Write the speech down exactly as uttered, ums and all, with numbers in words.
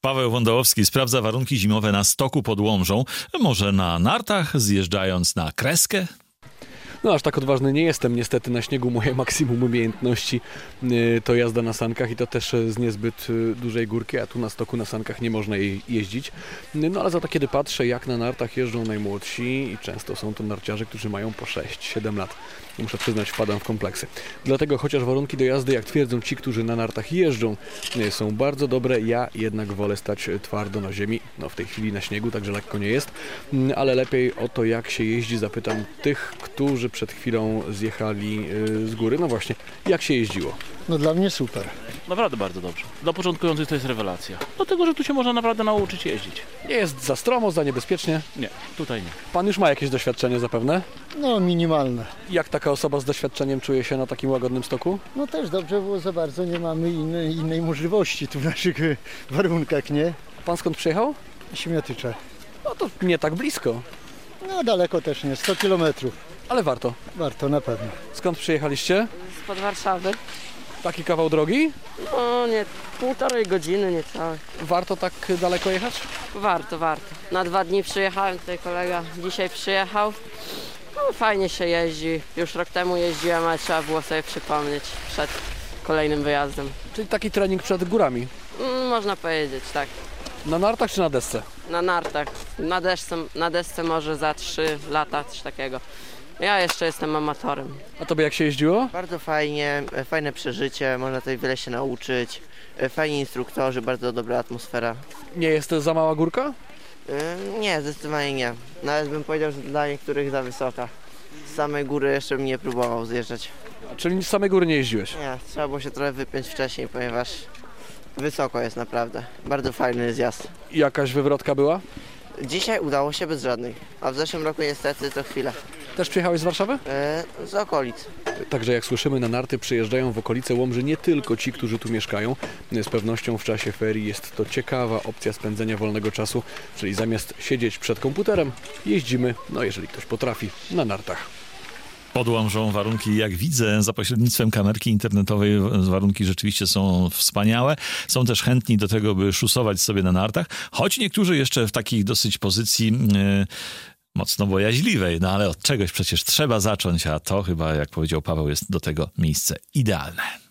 Paweł Wądołowski sprawdza warunki zimowe na stoku pod Łomżą. Może na nartach, zjeżdżając na Kreskę? No aż tak odważny nie jestem. Niestety na śniegu moje maksimum umiejętności to jazda na sankach i to też z niezbyt dużej górki, a tu na stoku na sankach nie można jej jeździć. No ale za to kiedy patrzę, jak na nartach jeżdżą najmłodsi i często są to narciarze, którzy mają po sześć siedem lat. Muszę przyznać, wpadam w kompleksy. Dlatego chociaż warunki do jazdy, jak twierdzą ci, którzy na nartach jeżdżą, są bardzo dobre, ja jednak wolę stać twardo na ziemi. No w tej chwili na śniegu, także lekko nie jest. Ale lepiej o to, jak się jeździ, zapytam tych, którzy przed chwilą zjechali z góry. No właśnie, jak się jeździło? No dla mnie super. Naprawdę bardzo dobrze. Dla początkujących to jest rewelacja. Dlatego, że tu się można naprawdę nauczyć jeździć. Nie jest za stromo, za niebezpiecznie? Nie, tutaj nie. Pan już ma jakieś doświadczenie zapewne? No minimalne. Jak taka osoba z doświadczeniem czuje się na takim łagodnym stoku? No też dobrze, bo za bardzo nie mamy innej, innej możliwości tu w naszych y, warunkach, nie? Pan skąd przyjechał? Śmiatycze. No to nie tak blisko, No daleko też nie, sto kilometrów. ale warto. Warto na pewno. Skąd przyjechaliście? Spod Warszawy. Taki kawał drogi? No nie, półtorej godziny, niecałe. Warto tak daleko jechać? Warto, warto. Na dwa dni przyjechałem, tutaj kolega dzisiaj przyjechał. No, fajnie się jeździ. Już rok temu jeździłem, ale trzeba było sobie przypomnieć przed kolejnym wyjazdem. Czyli taki trening przed górami. Mm, można powiedzieć, tak. Na nartach czy na desce? Na nartach. Na desce, na desce może za trzy lata, coś takiego. Ja jeszcze jestem amatorem. A tobie jak się jeździło? Bardzo fajnie, fajne przeżycie, można tutaj wiele się nauczyć. Fajni instruktorzy, bardzo dobra atmosfera. Nie jest to za mała górka? Yy, Nie, zdecydowanie nie. Nawet bym powiedział, że dla niektórych za wysoka. Z samej góry jeszcze bym nie próbował zjeżdżać. A czyli z samej góry nie jeździłeś? Nie, trzeba było się trochę wypiąć wcześniej, ponieważ wysoko jest naprawdę. Bardzo fajny zjazd. I jakaś wywrotka była? Dzisiaj udało się bez żadnej, a w zeszłym roku niestety to chwilę. Też przyjechałeś z Warszawy? Yy, z okolic. Także jak słyszymy, na narty przyjeżdżają w okolice Łomży nie tylko ci, którzy tu mieszkają. Z pewnością w czasie ferii jest to ciekawa opcja spędzenia wolnego czasu, czyli zamiast siedzieć przed komputerem, jeździmy, no jeżeli ktoś potrafi, na nartach. Pod Łomżą warunki, jak widzę, za pośrednictwem kamerki internetowej warunki rzeczywiście są wspaniałe. Są też chętni do tego, by szusować sobie na nartach, choć niektórzy jeszcze w takich dosyć pozycji yy, mocno bojaźliwej. No ale od czegoś przecież trzeba zacząć, a to chyba, jak powiedział Paweł, jest do tego miejsce idealne.